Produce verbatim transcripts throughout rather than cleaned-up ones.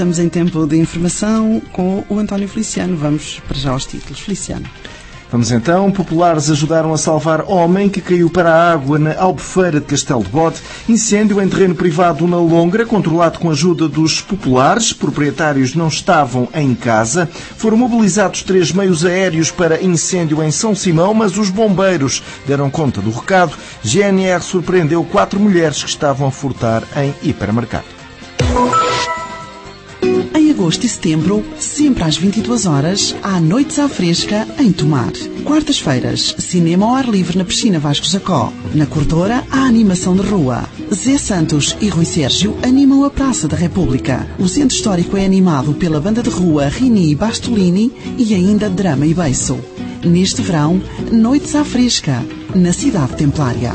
estamos em tempo de informação com o António Feliciano. Vamos para já aos títulos. Feliciano. Vamos então. Populares ajudaram a salvar homem que caiu para a água na Albufeira de Castelo de Bode. Incêndio em terreno privado na Longra, controlado com a ajuda dos populares. Proprietários não estavam em casa. Foram mobilizados três meios aéreos para incêndio em São Simão, mas os bombeiros deram conta do recado. G N R surpreendeu quatro mulheres que estavam a furtar em hipermercado. Em agosto e setembro, sempre às vinte e duas horas, há Noites à Fresca em Tomar. Quartas-feiras, cinema ao ar livre na piscina Vasco Jacó. Na Corredora, há animação de rua. Zé Santos e Rui Sérgio animam a Praça da República. O Centro Histórico é animado pela banda de rua Rini e Bastolini e ainda Drama e Beiço. Neste verão, Noites à Fresca, na Cidade Templária.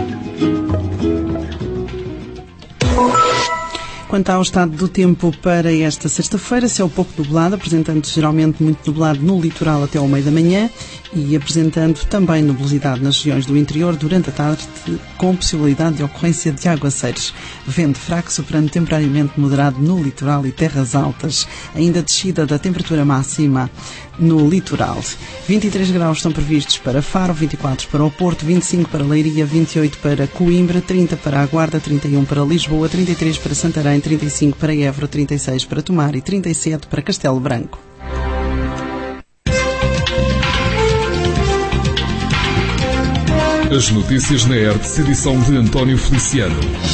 Quanto ao estado do tempo para esta sexta-feira, céu pouco nublado, apresentando-se geralmente muito nublado no litoral até ao meio da manhã e apresentando também nubosidade nas regiões do interior durante a tarde, com possibilidade de ocorrência de aguaceiros. Vento fraco soprando temporariamente moderado no litoral e terras altas. Ainda descida da temperatura máxima no litoral. vinte e três graus estão previstos para Faro, vinte e quatro para o Porto, vinte e cinco para Leiria, vinte e oito para Coimbra, trinta para a Guarda, trinta e um para Lisboa, trinta e três para Santarém, trinta e cinco para Évora, trinta e seis para Tomar e trinta e sete para Castelo Branco. As notícias na E R T, edição de António Feliciano.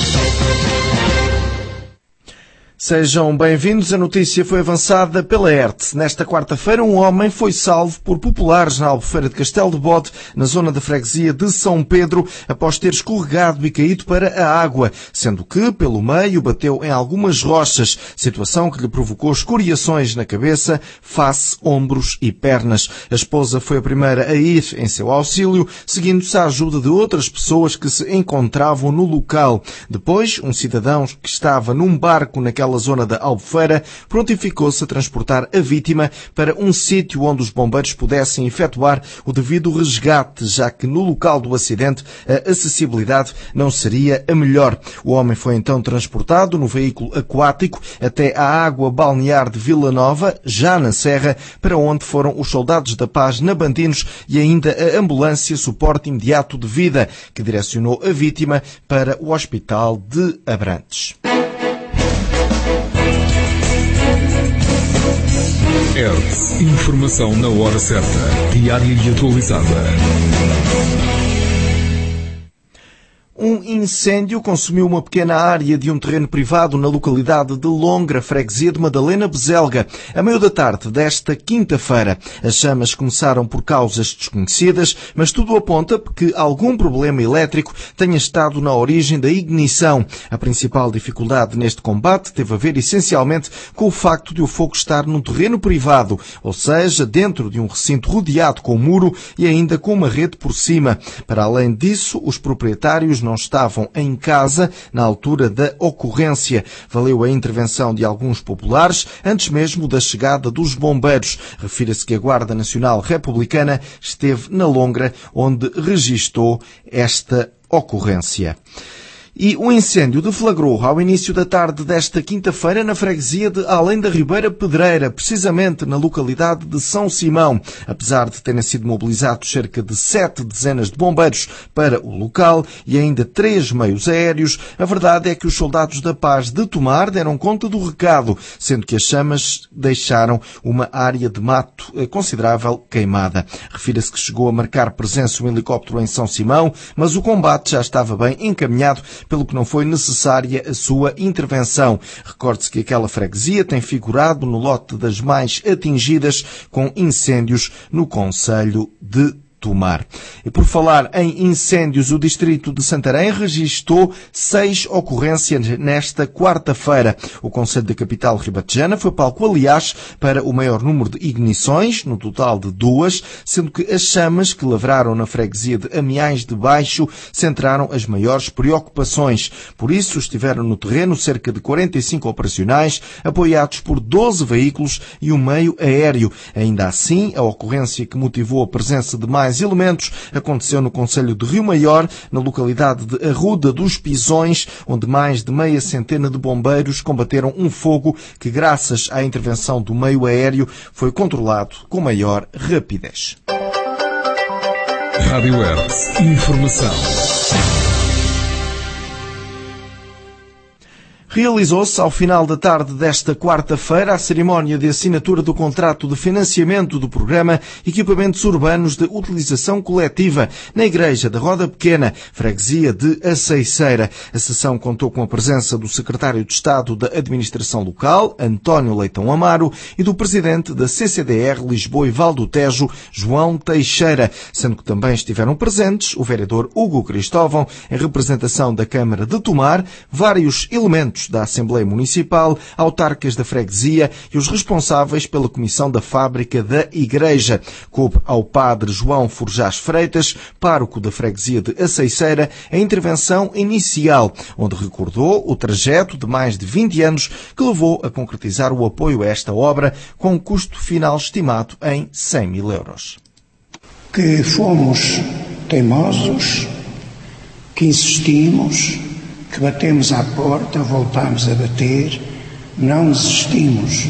Sejam bem-vindos. A notícia foi avançada pela E R T. Nesta quarta-feira, um homem foi salvo por populares na Albufeira de Castelo de Bode, na zona da freguesia de São Pedro, após ter escorregado e caído para a água, sendo que, pelo meio, bateu em algumas rochas, situação que lhe provocou escoriações na cabeça, face, ombros e pernas. A esposa foi a primeira a ir em seu auxílio, seguindo-se à ajuda de outras pessoas que se encontravam no local. Depois, um cidadão que estava num barco naquela zona da Albufeira prontificou-se a transportar a vítima para um sítio onde os bombeiros pudessem efetuar o devido resgate, já que no local do acidente a acessibilidade não seria a melhor. O homem foi então transportado no veículo aquático até à água balnear de Vila Nova, já na Serra, para onde foram os soldados da paz nabandinos e ainda a ambulância suporte imediato de vida, que direcionou a vítima para o Hospital de Abrantes. E R T, informação na hora certa, diária e atualizada. Um incêndio consumiu uma pequena área de um terreno privado na localidade de Longra, freguesia de Madalena Bezelga, a meio da tarde desta quinta-feira. As chamas começaram por causas desconhecidas, mas tudo aponta que algum problema elétrico tenha estado na origem da ignição. A principal dificuldade neste combate teve a ver essencialmente com o facto de o fogo estar num terreno privado, ou seja, dentro de um recinto rodeado com muro e ainda com uma rede por cima. Para além disso, os proprietários não estavam em casa na altura da ocorrência. Valeu a intervenção de alguns populares antes mesmo da chegada dos bombeiros. Refira-se que a Guarda Nacional Republicana esteve na Longra, onde registou esta ocorrência. E o incêndio deflagrou ao início da tarde desta quinta-feira na freguesia de Além da Ribeira Pedreira, precisamente na localidade de São Simão. Apesar de terem sido mobilizados cerca de sete dezenas de bombeiros para o local e ainda três meios aéreos, a verdade é que os soldados da paz de Tomar deram conta do recado, sendo que as chamas deixaram uma área de mato considerável queimada. Refira-se que chegou a marcar presença um helicóptero em São Simão, mas o combate já estava bem encaminhado, pelo que não foi necessária a sua intervenção. Recorde-se que aquela freguesia tem figurado no lote das mais atingidas com incêndios no concelho de Tomar. E por falar em incêndios, o distrito de Santarém registou seis ocorrências nesta quarta-feira. O concelho da capital ribatejana foi palco, aliás, para o maior número de ignições, no total de duas, sendo que as chamas que lavraram na freguesia de Amiães de Baixo centraram as maiores preocupações. Por isso, estiveram no terreno cerca de quarenta e cinco operacionais, apoiados por doze veículos e um meio aéreo. Ainda assim, a ocorrência que motivou a presença de mais mais elementos aconteceu no concelho de Rio Maior, na localidade de Arruda dos Pisões, onde mais de meia centena de bombeiros combateram um fogo que, graças à intervenção do meio aéreo, foi controlado com maior rapidez. Rádio Hertz. Informação. Realizou-se, ao final da tarde desta quarta-feira, a cerimónia de assinatura do contrato de financiamento do programa Equipamentos Urbanos de Utilização Coletiva na Igreja da Roda Pequena, freguesia de Aceiceira. A sessão contou com a presença do secretário de Estado da Administração Local, António Leitão Amaro, e do presidente da C C D R Lisboa e Val do Tejo, João Teixeira, sendo que também estiveram presentes o vereador Hugo Cristóvão, em representação da Câmara de Tomar, vários elementos da Assembleia Municipal, autarcas da freguesia e os responsáveis pela comissão da fábrica da Igreja. Coube ao padre João Forjás Freitas, pároco da freguesia de Aceiceira, a intervenção inicial, onde recordou o trajeto de mais de vinte anos que levou a concretizar o apoio a esta obra, com um custo final estimado em cem mil euros. Que fomos teimosos, que insistimos, que batemos à porta, voltámos a bater, não desistimos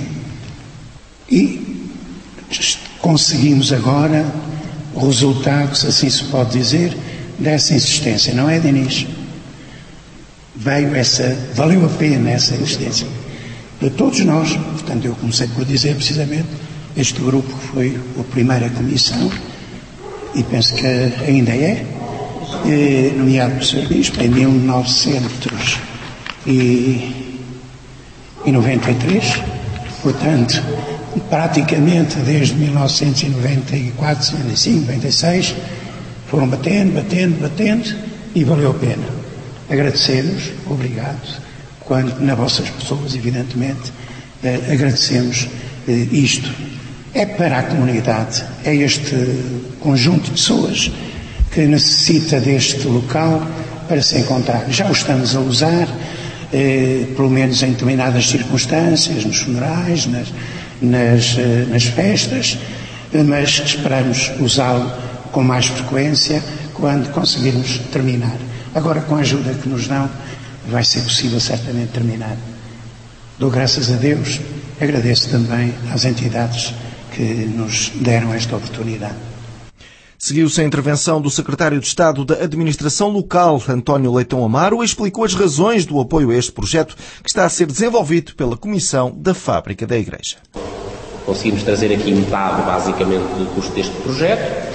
e conseguimos agora o resultado, se assim se pode dizer, dessa insistência, não é, Denis? Veio essa, valeu a pena essa insistência de todos nós. Portanto, eu comecei por dizer precisamente este grupo que foi a primeira comissão e penso que ainda é, nomeado pelo senhor Bispo, em mil novecentos e noventa e três, portanto, praticamente desde mil novecentos e noventa e quatro, noventa e cinco, noventa e seis, foram batendo, batendo, batendo e valeu a pena. Agradecer-nos, obrigado, quando nas vossas pessoas, evidentemente, eh, agradecemos eh, isto. É para a comunidade, é este conjunto de pessoas que necessita deste local para se encontrar. Já o estamos a usar, eh, pelo menos em determinadas circunstâncias, nos funerais, nas, nas, eh, nas festas, eh, mas esperamos usá-lo com mais frequência quando conseguirmos terminar. Agora, com a ajuda que nos dão, vai ser possível certamente terminar. Dou graças a Deus, agradeço também às entidades que nos deram esta oportunidade. Seguiu-se a intervenção do secretário de Estado da Administração Local, António Leitão Amaro, e explicou as razões do apoio a este projeto que está a ser desenvolvido pela Comissão da Fábrica da Igreja. Conseguimos trazer aqui metade, basicamente, do custo deste projeto.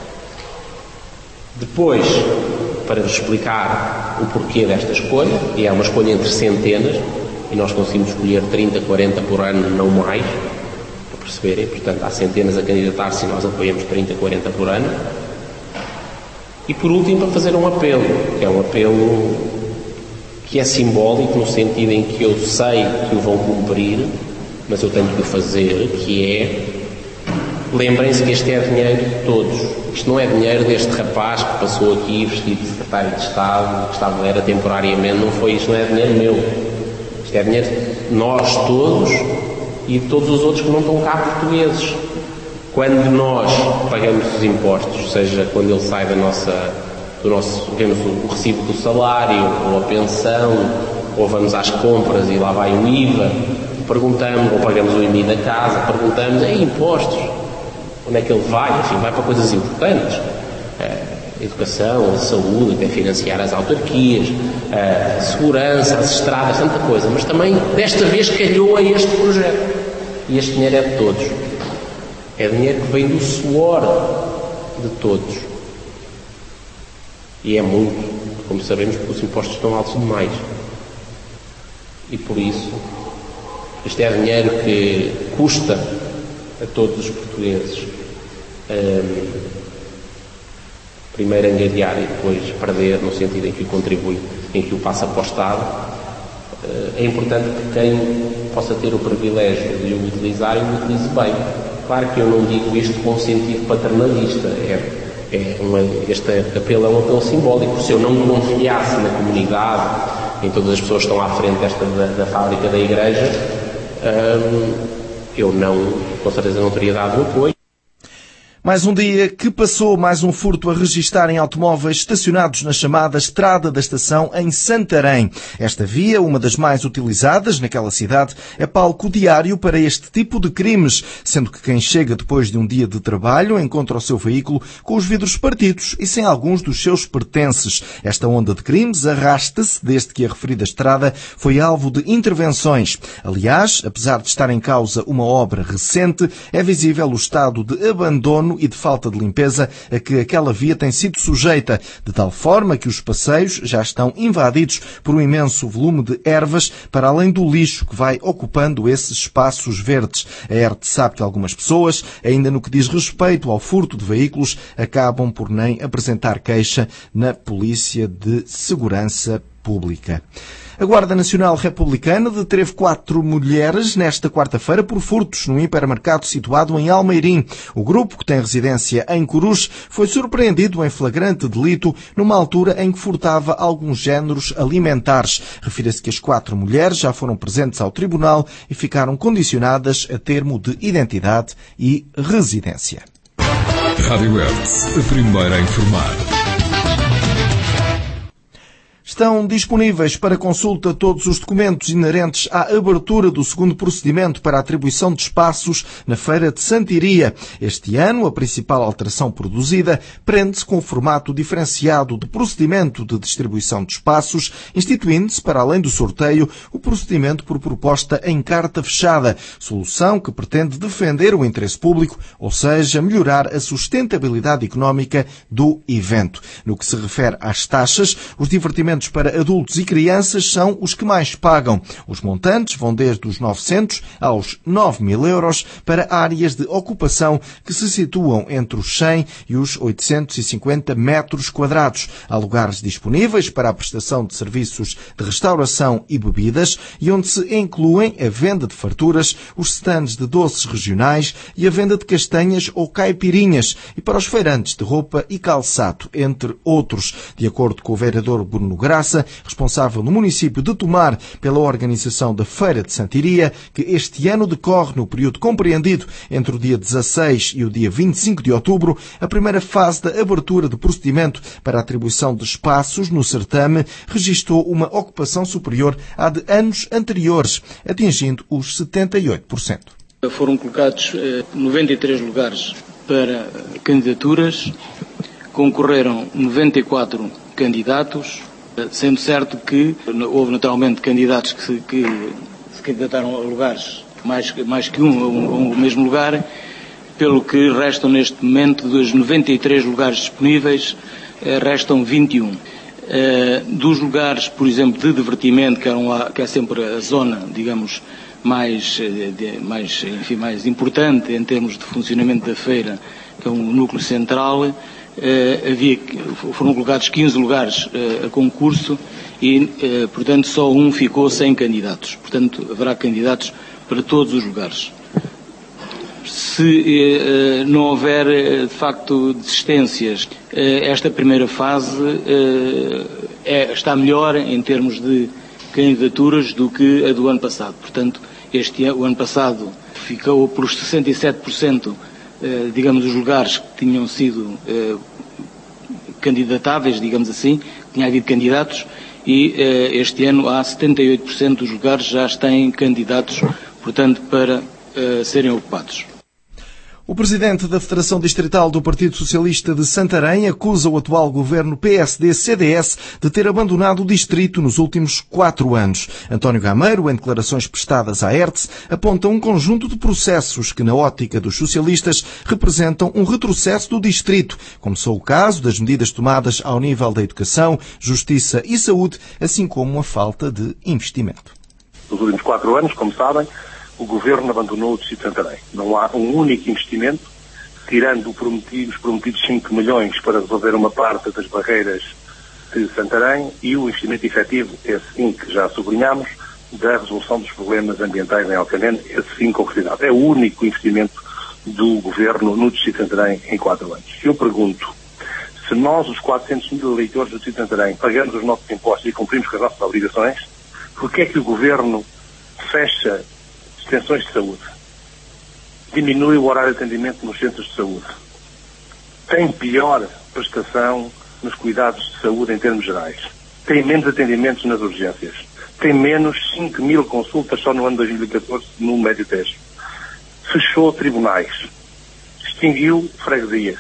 Depois, para vos explicar o porquê desta escolha, e é uma escolha entre centenas, e nós conseguimos escolher trinta, quarenta por ano, não mais, para perceberem, portanto há centenas a candidatar-se e nós apoiamos trinta, quarenta por ano. E por último, para fazer um apelo, que é um apelo que é simbólico no sentido em que eu sei que o vão cumprir, mas eu tenho que o fazer, que é: lembrem-se que este é dinheiro de todos. Isto não é dinheiro deste rapaz que passou aqui vestido de secretário de Estado, que estava, era temporariamente, não foi, isto não é dinheiro meu. Isto é dinheiro de nós todos e de todos os outros que não estão cá portugueses. Quando nós pagamos os impostos, seja quando ele sai da nossa, do nosso, vemos o recibo do salário, ou a pensão, ou vamos às compras e lá vai o I V A, perguntamos, ou pagamos o I M I da casa, perguntamos, é impostos, onde é que ele vai? Enfim, vai para coisas importantes, a educação, a saúde, até financiar as autarquias, a segurança, as estradas, tanta coisa, mas também desta vez calhou a este projeto, e este dinheiro é de todos, é dinheiro que vem do suor de todos, e é muito, como sabemos, porque os impostos estão altos demais, e por isso este é dinheiro que custa a todos os portugueses, um, primeiro angariar e depois perder, no sentido em que o contribui, em que o passa para o Estado. Uh, é importante que quem possa ter o privilégio de o utilizar, o utilize bem. Claro que eu não digo isto com sentido paternalista, é, é uma, este apelo é um apelo simbólico. Se eu não confiasse na comunidade, em todas as pessoas que estão à frente desta, da, da fábrica da Igreja, um, eu não, com certeza não teria dado o apoio. Mais um dia que passou, mais um furto a registar em automóveis estacionados na chamada Estrada da Estação em Santarém. Esta via, uma das mais utilizadas naquela cidade, é palco diário para este tipo de crimes, sendo que quem chega depois de um dia de trabalho encontra o seu veículo com os vidros partidos e sem alguns dos seus pertences. Esta onda de crimes arrasta-se desde que a referida estrada foi alvo de intervenções. Aliás, apesar de estar em causa uma obra recente, é visível o estado de abandono e de falta de limpeza a que aquela via tem sido sujeita, de tal forma que os passeios já estão invadidos por um imenso volume de ervas, para além do lixo que vai ocupando esses espaços verdes. A E R T sabe que algumas pessoas, ainda no que diz respeito ao furto de veículos, acabam por nem apresentar queixa na Polícia de Segurança Pública. A Guarda Nacional Republicana deteve quatro mulheres nesta quarta-feira por furtos num hipermercado situado em Almeirim. O grupo, que tem residência em Corus, foi surpreendido em flagrante delito numa altura em que furtava alguns géneros alimentares. Refira-se que as quatro mulheres já foram presentes ao tribunal e ficaram condicionadas a termo de identidade e residência. Rádio Hertz, a primeira a informar. Estão disponíveis para consulta todos os documentos inerentes à abertura do segundo procedimento para a atribuição de espaços na Feira de Santiria. Este ano, a principal alteração produzida prende-se com o formato diferenciado de procedimento de distribuição de espaços, instituindo-se, para além do sorteio, o procedimento por proposta em carta fechada, solução que pretende defender o interesse público, ou seja, melhorar a sustentabilidade económica do evento. No que se refere às taxas, os divertimentos para adultos e crianças são os que mais pagam. Os montantes vão desde os novecentos aos nove mil euros para áreas de ocupação que se situam entre os cem e os oitocentos e cinquenta metros quadrados. Há lugares disponíveis para a prestação de serviços de restauração e bebidas e onde se incluem a venda de farturas, os stands de doces regionais e a venda de castanhas ou caipirinhas, e para os feirantes de roupa e calçado, entre outros. De acordo com o vereador Bruno Graça, responsável no município de Tomar pela organização da Feira de Santiria, que este ano decorre no período compreendido entre o dia dezasseis e o dia vinte e cinco de outubro, a primeira fase da abertura de procedimento para a atribuição de espaços no certame registrou uma ocupação superior à de anos anteriores, atingindo os setenta e oito por cento. Foram colocados eh, noventa e três lugares para candidaturas, concorreram noventa e quatro candidatos, sendo certo que houve naturalmente candidatos que se, que se candidataram a lugares, mais, mais que um, a um, um mesmo lugar, pelo que restam neste momento dos noventa e três lugares disponíveis, restam vinte e um. Dos lugares, por exemplo, de divertimento, que, eram lá, que é sempre a zona, digamos, mais, mais, enfim, mais importante em termos de funcionamento da feira, que é um núcleo central, Uh, havia, foram colocados quinze lugares uh, a concurso e, uh, portanto, só um ficou sem candidatos. Portanto, haverá candidatos para todos os lugares. Se uh, não houver, uh, de facto, desistências, uh, esta primeira fase uh, é, está melhor em termos de candidaturas do que a do ano passado. Portanto, este, o ano passado ficou por sessenta e sete por cento Uh, digamos, os lugares que tinham sido uh, candidatáveis, digamos assim, que tinha havido candidatos, e uh, este ano há setenta e oito por cento dos lugares já têm candidatos, portanto, para uh, serem ocupados. O presidente da Federação Distrital do Partido Socialista de Santarém acusa o atual governo P S D C D S de ter abandonado o distrito nos últimos quatro anos. António Gameiro, em declarações prestadas à Hertz, aponta um conjunto de processos que, na ótica dos socialistas, representam um retrocesso do distrito, como são o caso das medidas tomadas ao nível da educação, justiça e saúde, assim como a falta de investimento. Nos últimos quatro anos, como sabem, o Governo abandonou o Distrito de Santarém. Não há um único investimento, tirando prometido, os prometidos cinco milhões para resolver uma parte das barreiras de Santarém e o investimento efetivo, esse sim que já sublinhamos, da resolução dos problemas ambientais em Alcanene, esse sim concretizado. É o único investimento do Governo no Distrito de Santarém em quatro anos. Eu pergunto, se nós, os quatrocentos mil eleitores do Distrito de Santarém, pagamos os nossos impostos e cumprimos com as nossas obrigações, porquê é que o Governo fecha extensões de saúde, diminui o horário de atendimento nos centros de saúde, tem pior prestação nos cuidados de saúde em termos gerais, tem menos atendimentos nas urgências, tem menos cinco mil consultas só no ano dois mil e catorze no Médio Tejo. Fechou tribunais, extinguiu freguesias,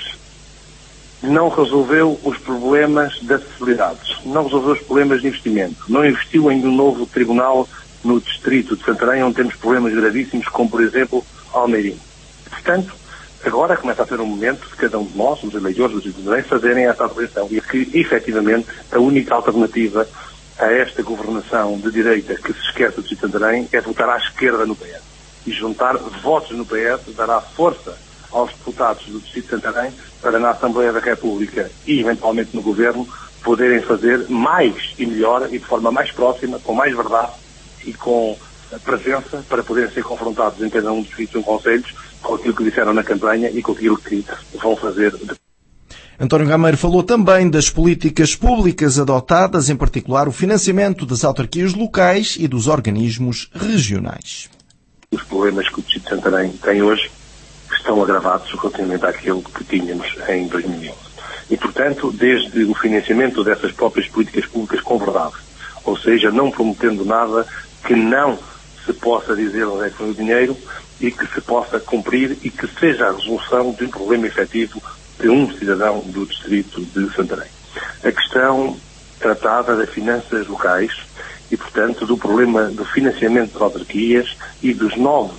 não resolveu os problemas de acessibilidade, não resolveu os problemas de investimento, não investiu em um novo tribunal no distrito de Santarém, onde temos problemas gravíssimos, como por exemplo Almeirim. Portanto, agora começa a ser um momento de cada um de nós, os eleitores dos cidadãos, fazerem essa avaliação e que, efetivamente, a única alternativa a esta governação de direita que se esquece de Santarém é votar à esquerda no P S. E juntar votos no P S dará força aos deputados do Distrito de Santarém para na Assembleia da República e, eventualmente, no Governo, poderem fazer mais e melhor e de forma mais próxima, com mais verdade e com presença, para poderem ser confrontados em cada um dos vinte e um concelhos com aquilo que disseram na campanha e com aquilo que vão fazer. António Gameiro falou também das políticas públicas adotadas, em particular o financiamento das autarquias locais e dos organismos regionais. Os problemas que o Distrito de Santarém tem hoje estão agravados relativamente àquilo que tínhamos em dois mil e onze. E, portanto, desde o financiamento dessas próprias políticas públicas com verdade, ou seja, não prometendo nada que não se possa dizer onde é que foi o dinheiro e que se possa cumprir e que seja a resolução de um problema efetivo de um cidadão do distrito de Santarém. A questão tratada das finanças locais e, portanto, do problema do financiamento das autarquias e dos novos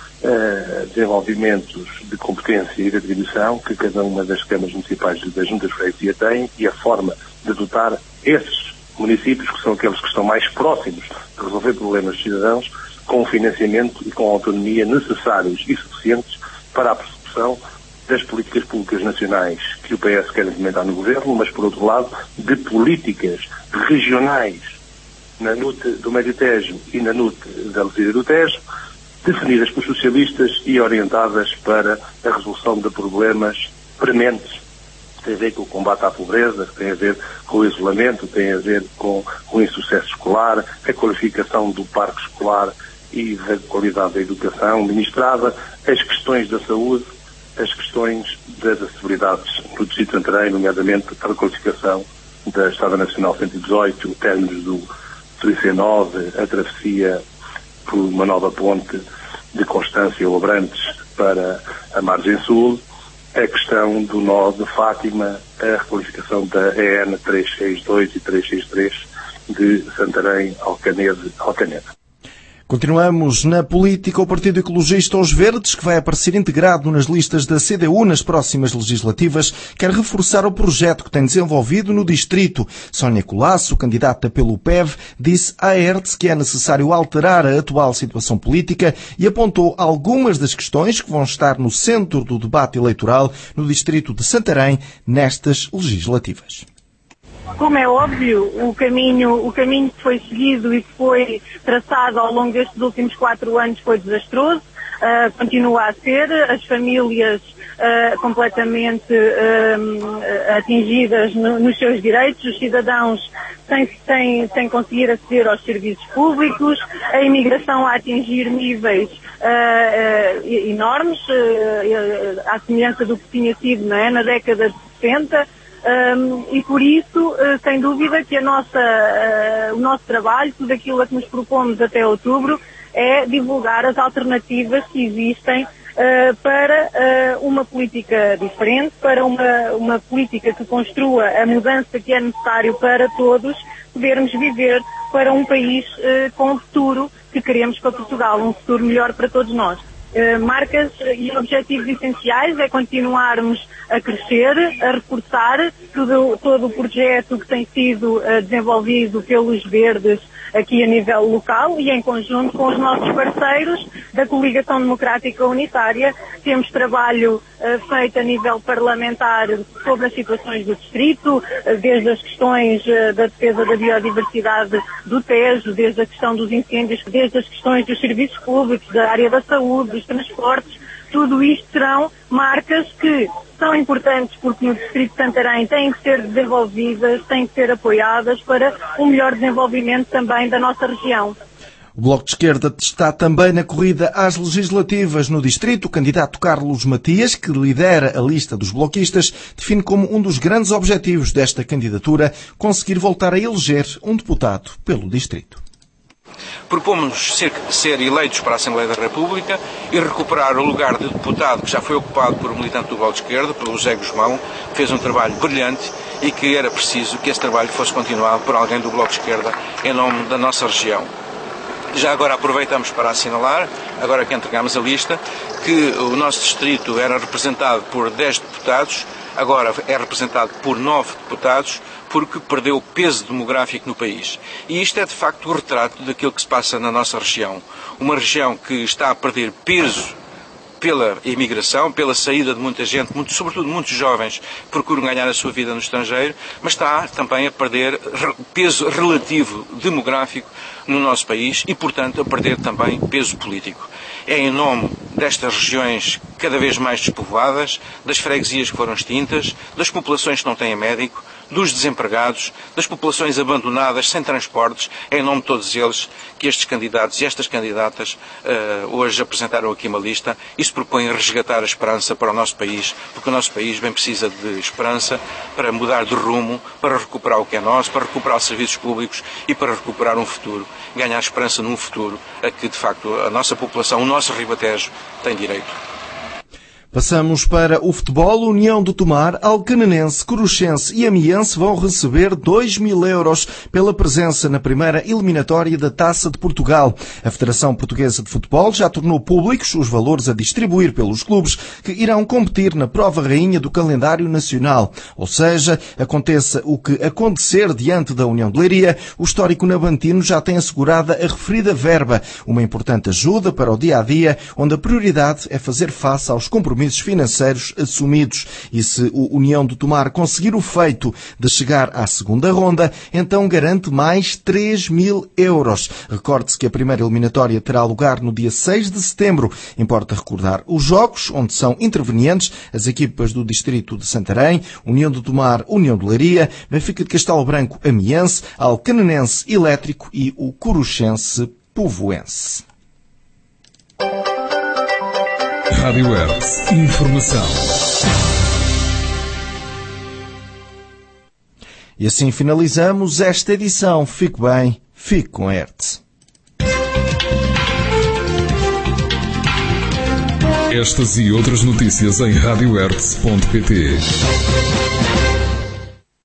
uh, desenvolvimentos de competência e de atribuição que cada uma das câmaras municipais das juntas de freguesia tem e a forma de dotar esses municípios, que são aqueles que estão mais próximos de resolver problemas dos cidadãos, com o financiamento e com a autonomia necessários e suficientes para a persecução das políticas públicas nacionais que o P S quer implementar no Governo, mas, por outro lado, de políticas regionais na N U T do Médio Tejo e na N U T da Luzia do Tejo, definidas por socialistas e orientadas para a resolução de problemas prementes, que tem a ver com o combate à pobreza, que tem a ver com o isolamento, tem a ver com o insucesso escolar, a qualificação do parque escolar e da qualidade da educação ministrada, as questões da saúde, as questões das acessibilidades no Distrito de Santarém, nomeadamente a requalificação da Estrada Nacional cento e dezoito, o término do, do I C nove, a travessia por uma nova ponte de Constância ou Abrantes para a margem sul, a questão do nó de Fátima, a requalificação da E N trezentos e sessenta e dois e trezentos e sessenta e três de Santarém, Alcanede, Alcanede. Continuamos na política. O Partido Ecologista Os Verdes, que vai aparecer integrado nas listas da C D U nas próximas legislativas, quer reforçar o projeto que tem desenvolvido no distrito. Sónia Colasso, candidata pelo P E V, disse à E R T S que é necessário alterar a atual situação política e apontou algumas das questões que vão estar no centro do debate eleitoral no distrito de Santarém nestas legislativas. Como é óbvio, o caminho, o caminho que foi seguido e que foi traçado ao longo destes últimos quatro anos foi desastroso, uh, continua a ser, as famílias uh, completamente uh, atingidas no, nos seus direitos, os cidadãos sem, sem, sem conseguir aceder aos serviços públicos, a imigração a atingir níveis uh, uh, enormes, uh, à semelhança do que tinha sido, não é, na década de sessenta. Um, e por isso, uh, sem dúvida, que a nossa, uh, o nosso trabalho, tudo aquilo a que nos propomos até outubro, é divulgar as alternativas que existem uh, para uh, uma política diferente, para uma, uma política que construa a mudança que é necessário para todos podermos viver para um país uh, com o futuro que queremos para Portugal, um futuro melhor para todos nós. Uh, marcas e objetivos essenciais é continuarmos a crescer, a reforçar todo, todo o projeto que tem sido uh, desenvolvido pelos Verdes aqui a nível local e em conjunto com os nossos parceiros da Coligação Democrática Unitária. Temos trabalho uh, feito a nível parlamentar sobre as situações do distrito, uh, desde as questões uh, da defesa da biodiversidade do Tejo, desde a questão dos incêndios, desde as questões dos serviços públicos, da área da saúde, dos transportes. Tudo isto serão marcas que são importantes porque no Distrito de Santarém têm que ser desenvolvidas, têm que ser apoiadas para um melhor desenvolvimento também da nossa região. O Bloco de Esquerda está também na corrida às legislativas no distrito. O candidato Carlos Matias, que lidera a lista dos bloquistas, define como um dos grandes objetivos desta candidatura conseguir voltar a eleger um deputado pelo distrito. Propomos ser, ser eleitos para a Assembleia da República e recuperar o lugar de deputado que já foi ocupado por um militante do Bloco de Esquerda, pelo José Guzmão, que fez um trabalho brilhante e que era preciso que esse trabalho fosse continuado por alguém do Bloco de Esquerda em nome da nossa região. Já agora aproveitamos para assinalar, agora que entregamos a lista, que o nosso distrito era representado por dez deputados, agora é representado por nove deputados, porque perdeu peso demográfico no país. E isto é de facto o retrato daquilo que se passa na nossa região. Uma região que está a perder peso pela imigração, pela saída de muita gente, muito, sobretudo muitos jovens procuram ganhar a sua vida no estrangeiro, mas está também a perder peso relativo demográfico no nosso país e, portanto, a perder também peso político. É em nome destas regiões cada vez mais despovoadas, das freguesias que foram extintas, das populações que não têm médico, dos desempregados, das populações abandonadas, sem transportes, é em nome de todos eles que estes candidatos e estas candidatas uh, hoje apresentaram aqui uma lista e se propõem a resgatar a esperança para o nosso país, porque o nosso país bem precisa de esperança para mudar de rumo, para recuperar o que é nosso, para recuperar os serviços públicos e para recuperar um futuro, ganhar esperança num futuro a que, de facto, a nossa população, o nosso Ribatejo, tem direito. Passamos para o futebol. União do Tomar, Alcanenense, Coruchense e Amiense vão receber dois mil euros pela presença na primeira eliminatória da Taça de Portugal. A Federação Portuguesa de Futebol já tornou públicos os valores a distribuir pelos clubes que irão competir na prova rainha do calendário nacional. Ou seja, aconteça o que acontecer diante da União de Leiria, o histórico navantino já tem assegurada a referida verba, uma importante ajuda para o dia-a-dia, onde a prioridade é fazer face aos compromissos financeiros assumidos. E se o União do Tomar conseguir o feito de chegar à segunda ronda, então garante mais três mil euros. Recorde-se que a primeira eliminatória terá lugar no dia seis de setembro. Importa recordar os jogos, onde são intervenientes as equipas do distrito de Santarém, União do Tomar, União de Leiria, Benfica de Castelo Branco, Amiense, Alcanenense Elétrico e o Coruchense Povoense. Rádio Hertz. Informação. E assim finalizamos esta edição. Fique bem, fique com Hertz. Estas e outras notícias em rádio hertz ponto pt.